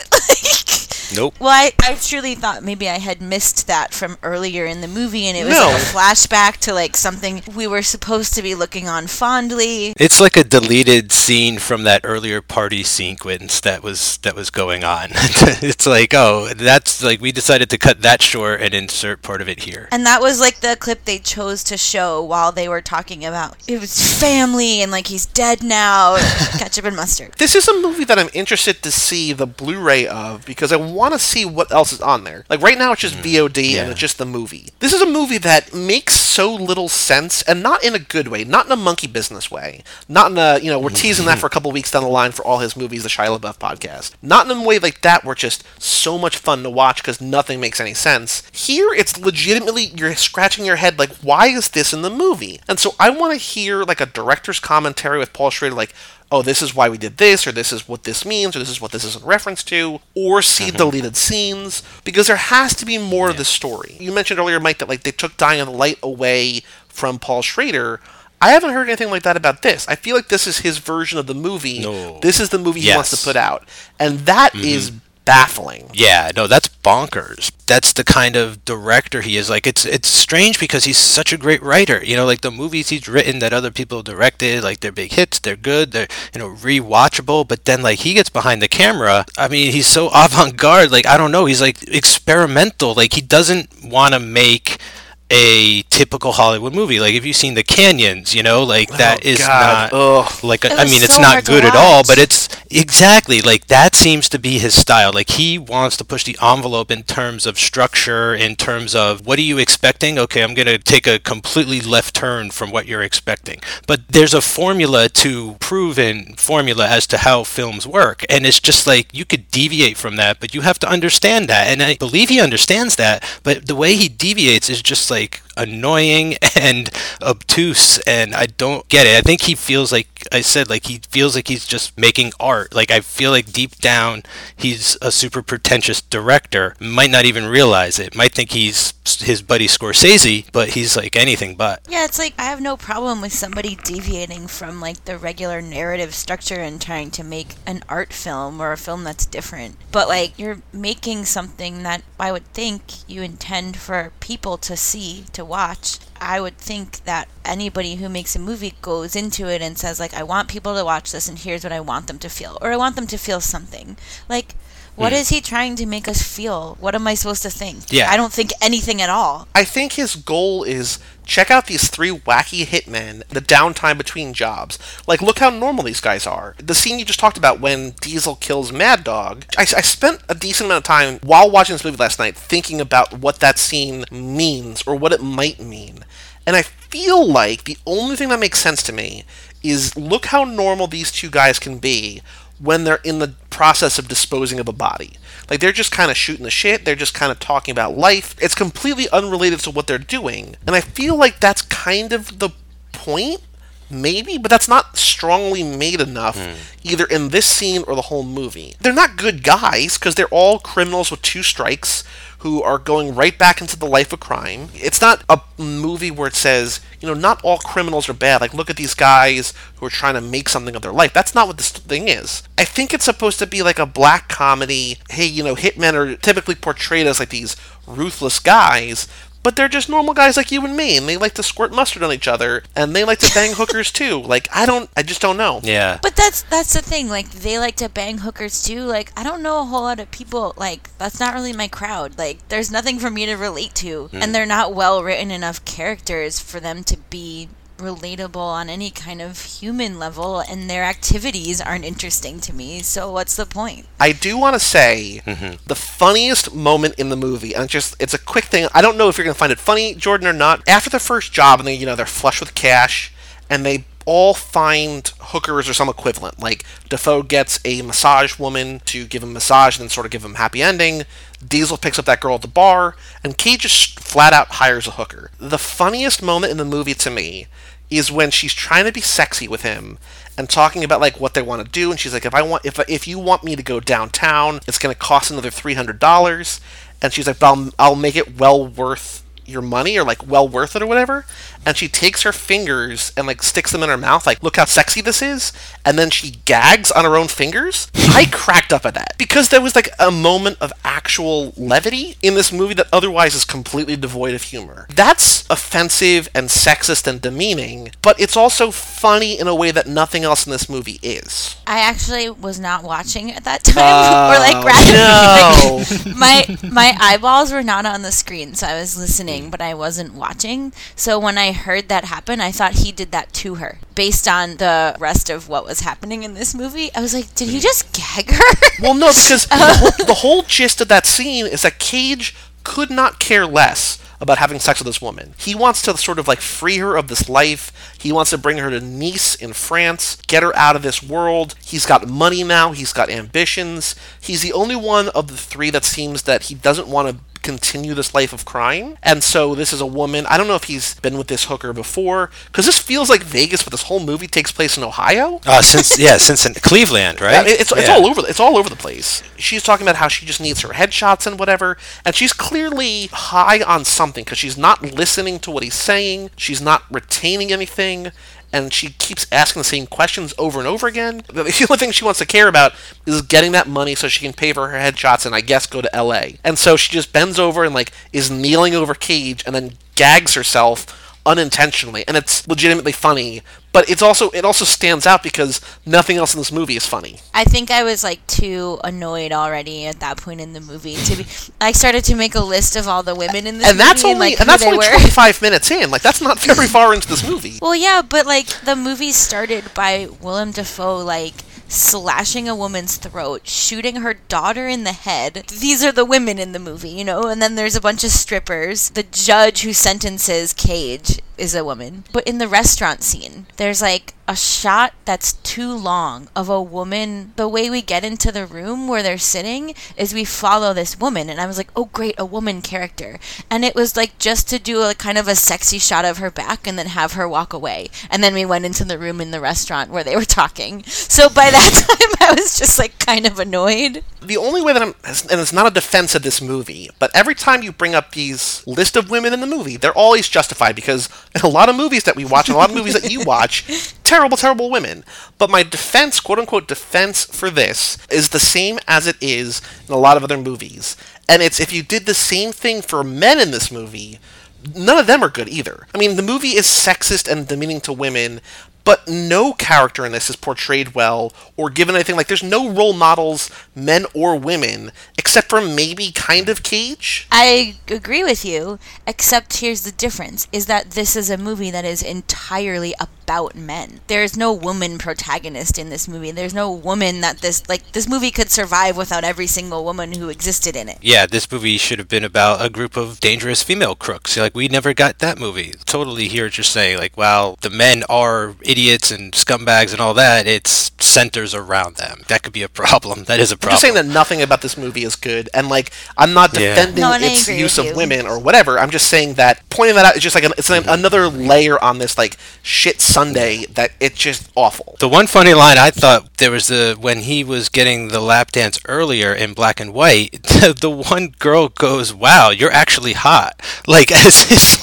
Nope. Well, I truly thought maybe I had missed that from earlier in the movie, and it was like a flashback to like something we were supposed to be looking on fondly. It's like a deleted scene from that earlier party sequence that was going on. It's like, oh, that's like we decided to cut that short and insert part of it here. And that was like the clip they chose to show while they were talking about it was family and like he's dead now, ketchup and mustard. This is a movie that I'm interested to see the Blu-ray of because I want to see what else is on there. Like right now it's just VOD and it's just the movie. This is a movie that makes so little sense, and not in a good way, not in a monkey business way, not in a, we're teasing that for a couple weeks down the line for all his movies, the Shia LaBeouf podcast. Not in a way like that where it's just so much fun to watch because nothing makes any sense. Here it's legitimately, you're scratching your head like, why is this in the movie? And so I want to hear like a director's commentary with Paul Schrader like, oh, this is why we did this, or this is what this means, or this is what this is in reference to, or see deleted scenes, because there has to be more of the story. You mentioned earlier, Mike, that like they took Dying of the Light away from Paul Schrader. I haven't heard anything like that about this. I feel like this is his version of the movie. No. This is the movie he wants to put out. And that is baffling. Yeah, no, that's bonkers. That's the kind of director he is. Like, it's strange because he's such a great writer. Like the movies he's written that other people directed, like they're big hits, they're good, they're, rewatchable. But then, like, he gets behind the camera. I mean, he's so avant-garde. Like, I don't know. He's like experimental. Like, he doesn't want to make a typical Hollywood movie. Like, if you've seen The Canyons, like that is not like I mean, it's not good at all, but it's exactly like that seems to be his style. Like, he wants to push the envelope in terms of structure, in terms of what are you expecting? Okay, I'm going to take a completely left turn from what you're expecting. But there's a proven formula as to how films work, and it's just like you could deviate from that, but you have to understand that. And I believe he understands that, but the way he deviates is just like annoying and obtuse, and I don't get it. I think he feels like he feels like he's just making art. Like, I feel like deep down he's a super pretentious director, might not even realize it, might think he's his buddy Scorsese, but he's like anything but. Yeah, it's like I have no problem with somebody deviating from like the regular narrative structure and trying to make an art film or a film that's different, but like you're making something that I would think you intend for people to see, to watch. I would think that anybody who makes a movie goes into it and says like, I want people to watch this and here's what I want them to feel, or I want them to feel something. Like, what is he trying to make us feel? What am I supposed to think? Yeah. I don't think anything at all. I think his goal is check out these three wacky hitmen, the downtime between jobs. Like, look how normal these guys are. The scene you just talked about when Diesel kills Mad Dog, I spent a decent amount of time while watching this movie last night thinking about what that scene means or what it might mean. And I feel like the only thing that makes sense to me is look how normal these two guys can be when they're in the process of disposing of a body. Like, they're just kind of shooting the shit, they're just kind of talking about life. It's completely unrelated to what they're doing. And I feel like that's kind of the point, maybe, but that's not strongly made enough, either in this scene or the whole movie. They're not good guys, because they're all criminals with 2 strikes who are going right back into the life of crime. It's not a movie where it says, not all criminals are bad. Like, look at these guys who are trying to make something of their life. That's not what this thing is. I think it's supposed to be like a black comedy. Hey, hitmen are typically portrayed as like these ruthless guys, but they're just normal guys like you and me, and they like to squirt mustard on each other, and they like to bang hookers too. Like, I just don't know. Yeah. But that's the thing, like, they like to bang hookers too. Like, I don't know a whole lot of people, like, that's not really my crowd. Like, there's nothing for me to relate to, and they're not well written enough characters for them to be relatable on any kind of human level, and their activities aren't interesting to me, so what's the point? I do want to say the funniest moment in the movie, and it's a quick thing, I don't know if you're going to find it funny, Jordan, or not. After the first job, and they're flush with cash, and they all find hookers or some equivalent. Like, Defoe gets a massage woman to give him a massage and then sort of give him a happy ending. Diesel picks up that girl at the bar, and Cage just flat out hires a hooker. The funniest moment in the movie to me is when she's trying to be sexy with him and talking about like what they want to do, and she's like, if you want me to go downtown, it's going to cost another $300, and she's like, but I'll make it well worth your money, or like well worth it or whatever. And she takes her fingers and like sticks them in her mouth, like, look how sexy this is, and then she gags on her own fingers. I cracked up at that because there was like a moment of actual levity in this movie that otherwise is completely devoid of humor. That's offensive and sexist and demeaning, but it's also funny in a way that nothing else in this movie is. I actually was not watching at that time, or like rather, no. my eyeballs were not on the screen, so I was listening, but I wasn't watching. So when I heard that happen, I thought he did that to her. Based on the rest of what was happening in this movie, I was like, did he just gag her? Well, no, because the whole gist of that scene is that Cage could not care less about having sex with this woman. He wants to sort of like free her of this life. He wants to bring her to Nice in France, get her out of this world. He's got money now. He's got ambitions. He's the only one of the three that seems that he doesn't want to continue this life of crime. And so this is a woman. I don't know if he's been with this hooker before, because this feels like Vegas, but this whole movie takes place in Ohio. Since in Cleveland, right? Yeah, it's all over the place. She's talking about how she just needs her headshots and whatever, and she's clearly high on something because she's not listening to what he's saying. She's not retaining anything. And she keeps asking the same questions over and over again. The only thing she wants to care about is getting that money so she can pay for her headshots and I guess go to LA. And so she just bends over and like is kneeling over Cage and then gags herself unintentionally, and it's legitimately funny, but it also stands out because nothing else in this movie is funny. I think I was like too annoyed already at that point in the movie I started to make a list of all the women in this movie and that's only 25 minutes in. Like, that's not very far into this movie. Well, yeah, but like the movie started by Willem Dafoe like slashing a woman's throat, shooting her daughter in the head. These are the women in the movie, you know? And then there's a bunch of strippers. The judge who sentences Cage is a woman. But in the restaurant scene, there's like a shot that's too long of a woman. The way we get into the room where they're sitting is we follow this woman, and I was like, oh great, a woman character. And it was like just to do a kind of a sexy shot of her back and then have her walk away. And then we went into the room in the restaurant where they were talking. So by that time I was just like kind of annoyed. The only way that and it's not a defense of this movie, but every time you bring up these list of women in the movie, they're always justified because in a lot of movies that we watch and a lot of movies that you watch, terrible women. But my defense, quote-unquote defense for this, is the same as it is in a lot of other movies. And it's if you did the same thing for men in this movie, none of them are good either. I mean, the movie is sexist and demeaning to women, but no character in this is portrayed well or given anything. Like, there's no role models, men or women, except for maybe kind of Cage. I agree with you, except here's the difference, is that this is a movie that is entirely about men. There's no woman protagonist in this movie. There's no woman that this movie could survive without every single woman who existed in it. Yeah, this movie should have been about a group of dangerous female crooks. Like, we never got that movie. Totally hear what you're saying. Like, wow, the men are idiots and scumbags and all that. It's centers around them. That could be a problem. That is a problem. I'm just saying that nothing about this movie is good, and like, I'm not defending its use of women or whatever. I'm just saying that pointing that out is just like another layer on this like shit Sunday that it's just awful. The one funny line I thought there was when he was getting the lap dance earlier in black and white, the one girl goes, "Wow, you're actually hot." Like, as if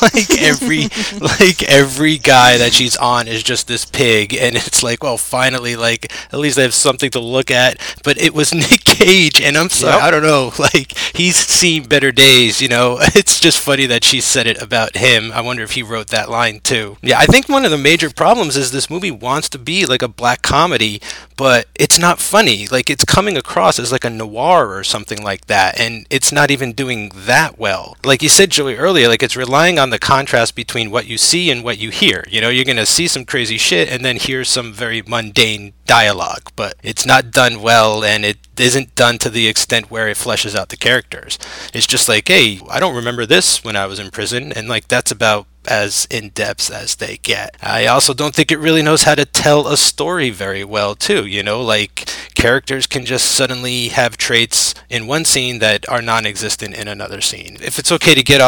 every guy that she's on is just this pig, and it's like, well, finally, like, at least they have something to look at. But it was Nick Cage, and I'm sorry, I don't know, like, he's seen better days, you know. It's just funny that she said it about him. I wonder if he wrote that line too. Yeah, I think one of the major problems is this movie wants to be like a black comedy, but it's not funny. Like, it's coming across as like a noir or something like that, and it's not even doing that well. Like you said, Joey, earlier, like, it's relying on the contrast between what you see and what you hear. You know, you're gonna see some crazy shit and then hear some very mundane dialogue, but it's not done well, and it isn't done to the extent where it fleshes out the characters. It's just like, hey, I don't remember this when I was in prison, and like, that's about as in-depth as they get. I also don't think it really knows how to tell a story very well too, you know, like, characters can just suddenly have traits in one scene that are non-existent in another scene. If it's okay to get off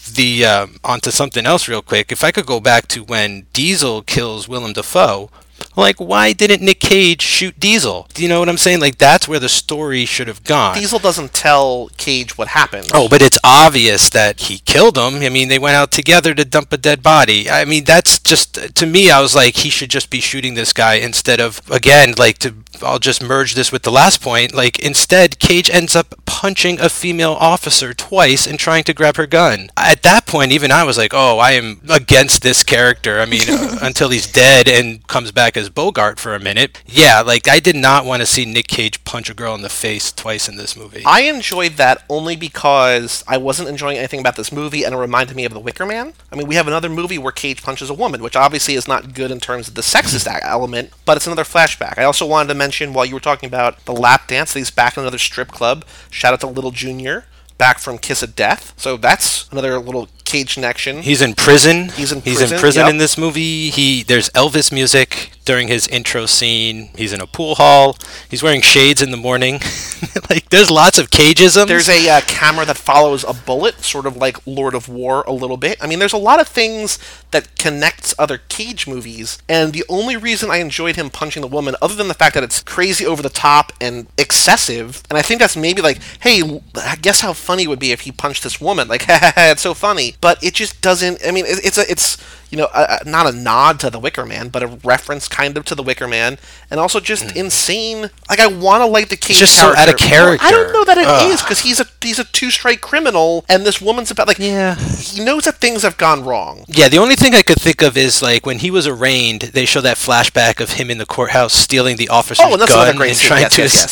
move the onto something else real quick, if I could go back to when Diesel kills Willem Dafoe, like, why didn't Nick Cage shoot Diesel? Do you know what I'm saying? Like, that's where the story should have gone. Diesel doesn't tell Cage what happened. Oh, but it's obvious that he killed him. I mean, they went out together to dump a dead body. I mean, that's just, to me, I was like, he should just be shooting this guy instead of, again, like, I'll just merge this with the last point. Like, instead, Cage ends up punching a female officer twice and trying to grab her gun. At that point, even I was like, oh, I am against this character. I mean, until he's dead and comes back as Bogart for a minute. Yeah, like, I did not want to see Nick Cage punch a girl in the face twice in this movie. I enjoyed that only because I wasn't enjoying anything about this movie, and it reminded me of The Wicker Man. I mean, we have another movie where Cage punches a woman, which obviously is not good in terms of the sexist element, but it's another flashback. I also wanted to mention, while you were talking about the lap dance, that he's back in another strip club. Shout out to Little Junior, back from Kiss of Death. So that's another little Cage connection. He's in prison. He's in prison, yep. In this movie. There's Elvis music during his intro scene. He's in a pool hall. He's wearing shades in the morning. Like, there's lots of Cageisms. There's a camera that follows a bullet, sort of like Lord of War a little bit. I mean, there's a lot of things that connects other Cage movies, and the only reason I enjoyed him punching the woman, other than the fact that it's crazy over the top and excessive, and I think that's maybe like, hey, guess how funny it would be if he punched this woman? Like, it's so funny. But it just doesn't, I mean, it's you know, not a nod to The Wicker Man, but a reference kind of to The Wicker Man, and also just insane. Like, I want to like the Cage just character. So out of character. Well, I don't know that it is, because he's a two-strike criminal, and this woman's about, like, yeah, he knows that things have gone wrong. Yeah, the only thing I could think of is, like, when he was arraigned, they show that flashback of him in the courthouse stealing the officer's gun and trying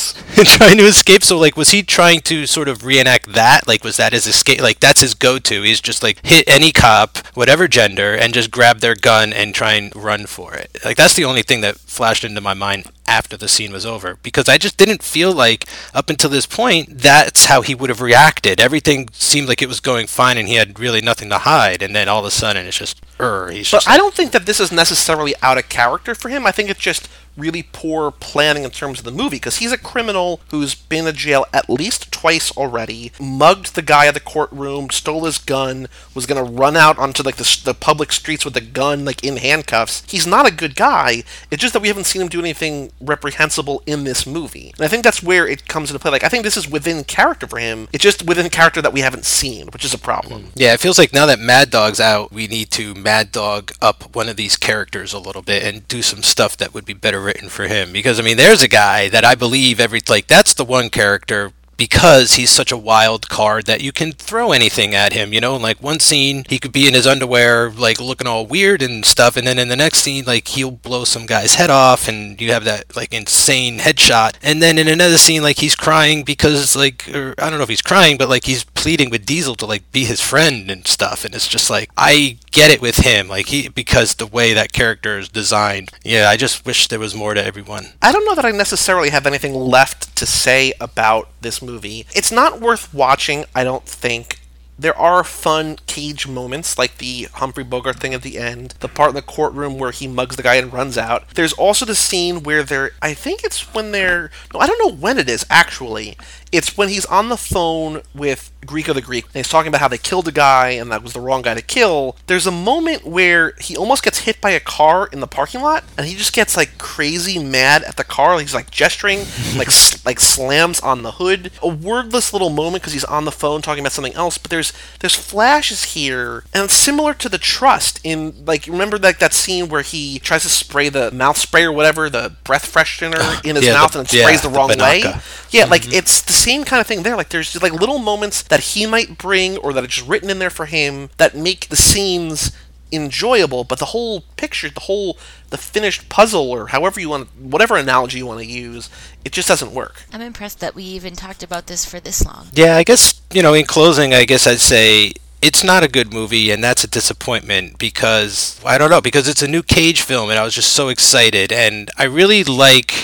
to escape. So, like, was he trying to sort of reenact that? Like, was that his escape? Like, that's his go-to. He's just, like, hit any cop, whatever gender, and just grab their gun and try and run for it. Like, that's the only thing that flashed into my mind after the scene was over, because I just didn't feel like, up until this point, that's how he would have reacted. Everything seemed like it was going fine and he had really nothing to hide, and then all of a sudden it's just, But I don't think that this is necessarily out of character for him. I think it's just really poor planning in terms of the movie, because he's a criminal who's been to jail at least twice already, mugged the guy at the courtroom, stole his gun, was going to run out onto, like, the public streets with the gun, like, in handcuffs. He's not a good guy. It's just that we haven't seen him do anything reprehensible in this movie. And I think that's where it comes into play. Like, I think this is within character for him. It's just within character that we haven't seen, which is a problem. Yeah, it feels like now that Mad Dog's out, we need to Mad Dog up one of these characters a little bit and do some stuff that would be better written for him. Because, I mean, there's a guy that I believe that's the one character, because he's such a wild card that you can throw anything at him, you know? In, like, one scene, he could be in his underwear, like, looking all weird and stuff, and then in the next scene, like, he'll blow some guy's head off, and you have that, like, insane headshot. And then in another scene, like, he's crying because, like, or I don't know if he's crying, but, like, he's pleading with Diesel to, like, be his friend and stuff, and it's just, like, I get it with him, like, because the way that character is designed. Yeah, I just wish there was more to everyone. I don't know that I necessarily have anything left to say about this movie. It's not worth watching, I don't think. There are fun Cage moments, like the Humphrey Bogart thing at the end, the part in the courtroom where he mugs the guy and runs out. There's also the scene where I think it's when no, I don't know when it is, actually. It's when he's on the phone with Greco the Greek, and he's talking about how they killed a guy, and that was the wrong guy to kill. There's a moment where he almost gets hit by a car in the parking lot, and he just gets, like, crazy mad at the car. He's, like, gesturing, like slams on the hood. A wordless little moment because he's on the phone talking about something else, but there's flashes here, and it's similar to The Trust in, like, remember that scene where he tries to spray the mouth spray or whatever, the breath freshener in his mouth, and it sprays the wrong way? Yeah, like, it's the same kind of thing there. Like, there's just, like, little moments that he might bring, or that are just written in there for him, that make the scenes enjoyable, but the whole picture, the finished puzzle, or however you want, whatever analogy you want to use, it just doesn't work. I'm impressed that we even talked about this for this long. Yeah, I guess, in closing, I guess I'd say it's not a good movie, and that's a disappointment, because, I don't know, because it's a new Cage film, and I was just so excited, and I really like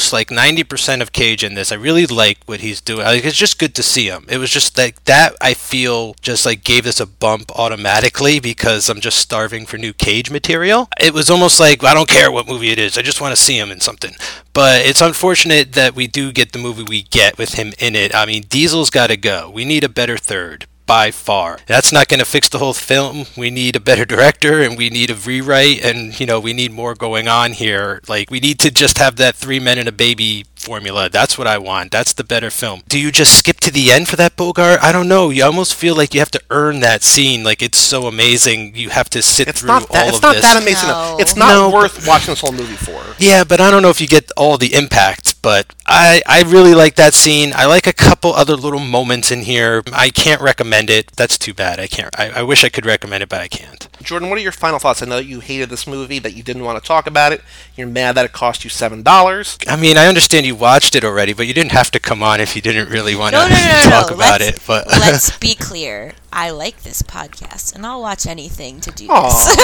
90% of Cage in this. I really like what he's doing. Like, it's just good to see him. It was just like that, I feel, just like gave this a bump automatically, because I'm just starving for new Cage material. It was almost like, I don't care what movie it is, I just want to see him in something. But it's unfortunate that we do get the movie we get with him in it. I mean, Diesel's got to go. We need a better third. by far. That's not going to fix the whole film. We need a better director, and we need a rewrite, and, we need more going on here. Like, we need to just have that 3 men and a baby formula. That's what I want. That's the better film. Do you just skip to the end for that, Bogart? I don't know. You almost feel like you have to earn that scene. Like, it's so amazing. You have to sit through all of this. It's not that amazing. No. It's not worth watching this whole movie for. Yeah, but I don't know if you get all the impact. But I really like that scene. I like a couple other little moments in here. I can't recommend it. That's too bad. I can't. I wish I could recommend it, but I can't. Jordan, what are your final thoughts? I know that you hated this movie, that you didn't want to talk about it. You're mad that it cost you $7. I mean, I understand you watched it already, but you didn't have to come on if you didn't really want to talk about it. But let's be clear. I like this podcast, and I'll watch anything to do this.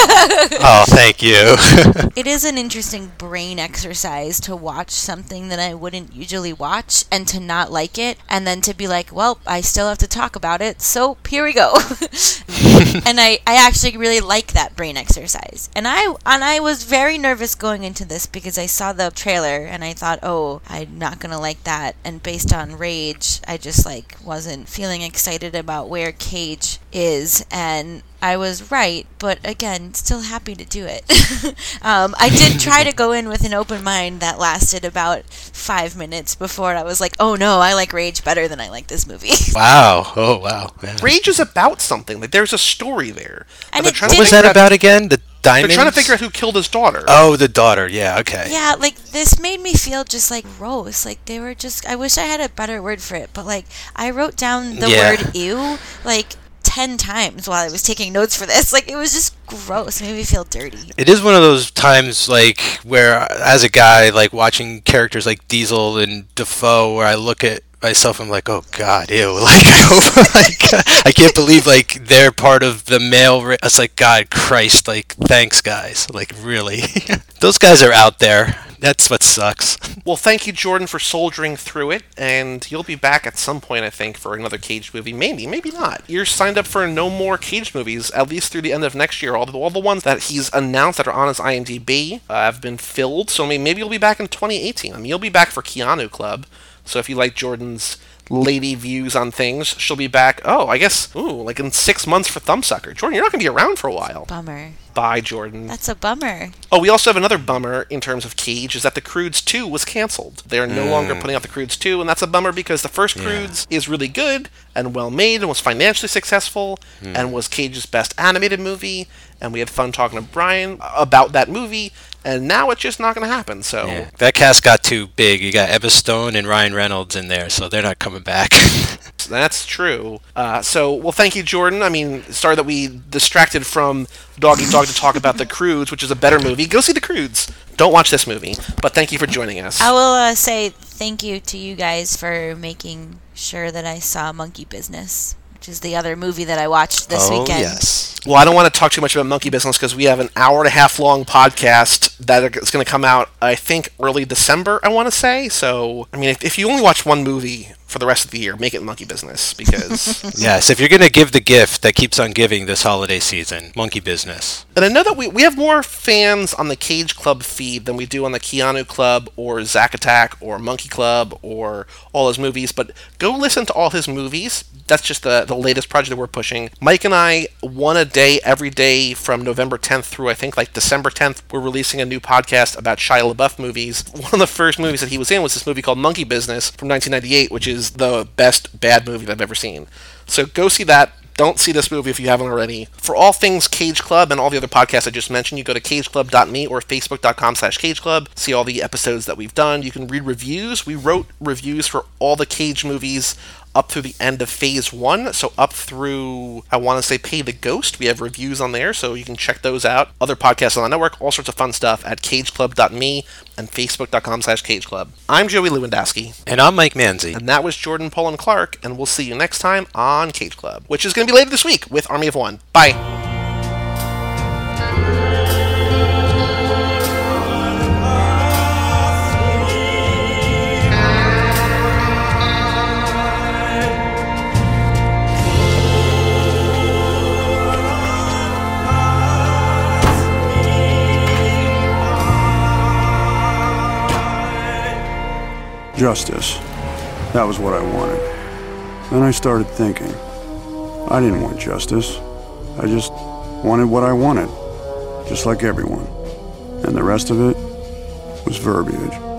Oh, thank you. It is an interesting brain exercise to watch something that I wouldn't usually watch and to not like it, and then to be like, well, I still have to talk about it, so here we go. And I actually really like that brain exercise. And I was very nervous going into this because I saw the trailer and I thought, oh, I'm not going to like that. And based on Rage, I just wasn't feeling excited about where Cage is, and I was right, but again, still happy to do it. I did try to go in with an open mind that lasted about 5 minutes before I was like, oh no, I like Rage better than I like this movie. Wow. Oh, wow. Yeah. Rage is about something. Like, there's a story there. And what was that about again? The diamonds? They're trying to figure out who killed his daughter. Oh, the daughter. Yeah, okay. Yeah, this made me feel just gross. They were just, I wish I had a better word for it, but I wrote down the word ew, 10 times while I was taking notes for this. It was just gross. It made me feel dirty. It is one of those times, where, as a guy, watching characters like Diesel and Defoe, where I look at myself, I'm like, oh God, ew. I hope, I can't believe, they're part of the male it's God, Christ, thanks, guys. Really. Those guys are out there. That's what sucks. Well, thank you, Jordan, for soldiering through it, and you'll be back at some point, I think, for another Cage movie. Maybe not. You're signed up for no more Cage movies, at least through the end of next year. All the ones that he's announced that are on his IMDb have been filled, so maybe you'll be back in 2018. You'll be back for Keanu Club, so if you like Jordan's lady views on things, she'll be back, in 6 months for Thumbsucker. Jordan, you're not going to be around for a while. Bummer. Bye, Jordan. That's a bummer. Oh, we also have another bummer in terms of Cage, is that The Croods 2 was canceled. They are no longer putting out The Croods 2, and that's a bummer because the first Croods is really good and well made and was financially successful and was Cage's best animated movie, and we had fun talking to Brian about that movie, and now it's just not going to happen, so... Yeah. That cast got too big. You got Emma Stone and Ryan Reynolds in there, so they're not coming back. That's true. Thank you, Jordan. I mean, sorry that we distracted from Dog Eat Dog to talk about The Croods, which is a better movie. Go see The Croods. Don't watch this movie, but thank you for joining us. I will say thank you to you guys for making sure that I saw Monkey Business, which is the other movie that I watched this weekend. Yes. Well, I don't want to talk too much about Monkey Business because we have an hour-and-a-half long podcast that is going to come out, I think, early December, I want to say. So, I mean, if you only watch one movie for the rest of the year, make it Monkey Business, because... Yes, if you're going to give the gift that keeps on giving this holiday season, Monkey Business. And I know that we have more fans on the Cage Club feed than we do on the Keanu Club or Zack Attack or Monkey Club or all his movies, but go listen to all his movies. That's just the latest project that we're pushing. Mike and I, one a day, every day from November 10th through, I think, December 10th, we're releasing a new podcast about Shia LaBeouf movies. One of the first movies that he was in was this movie called Monkey Business from 1998, which is the best bad movie that I've ever seen. So go see that. Don't see this movie if you haven't already. For all things Cage Club and all the other podcasts I just mentioned, you go to cageclub.me or facebook.com/cageclub. See all the episodes that we've done. You can read reviews. We wrote reviews for all the Cage movies up through the end of Phase 1, so up through, I want to say, Pay the Ghost. We have reviews on there, so you can check those out. Other podcasts on the network, all sorts of fun stuff at cageclub.me and facebook.com/cageclub. I'm Joey Lewandowski. And I'm Mike Manzi. And that was Jordan Poland Clark, and we'll see you next time on Cage Club, which is going to be later this week with Army of One. Bye. Justice. That was what I wanted. Then I started thinking, I didn't want justice. I just wanted what I wanted, just like everyone. And the rest of it was verbiage.